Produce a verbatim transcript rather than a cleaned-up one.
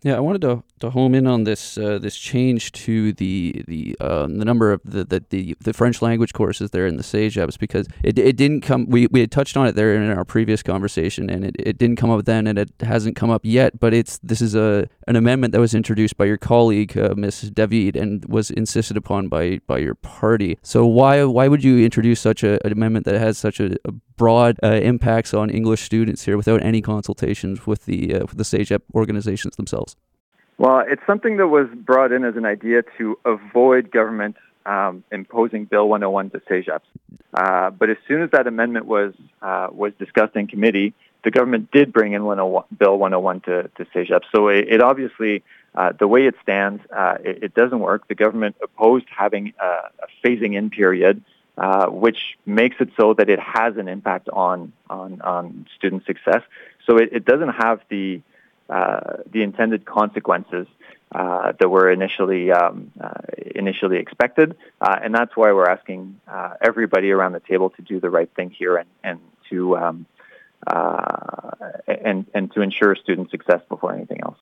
Yeah, I wanted to, to home in on this uh, this change to the the uh, the number of the, the, the, the French language courses there in the CEGEPs, because it it didn't come. We, we had touched on it there in our previous conversation, and it, it didn't come up then, and it hasn't come up yet. But it's this is a an amendment that was introduced by your colleague, uh, Miss David, and was insisted upon by, by your party. So why why would you introduce such a, an amendment that has such a, a broad uh, impacts on English students here without any consultations with the uh, with the CEGEP organizations themselves? Well, it's something that was brought in as an idea to avoid government um, imposing Bill one oh one to CEGEPs. Uh, but as soon as that amendment was uh, was discussed in committee, the government did bring in Bill one oh one to, to CEGEPs. So it, it obviously, uh, the way it stands, uh, it, it doesn't work. The government opposed having a, a phasing in period, uh, which makes it so that it has an impact on on, on student success. So it, it doesn't have the Uh, the intended consequences uh, that were initially um, uh, initially expected, uh, and that's why we're asking uh, everybody around the table to do the right thing here and and to um, uh, and and to ensure student success before anything else.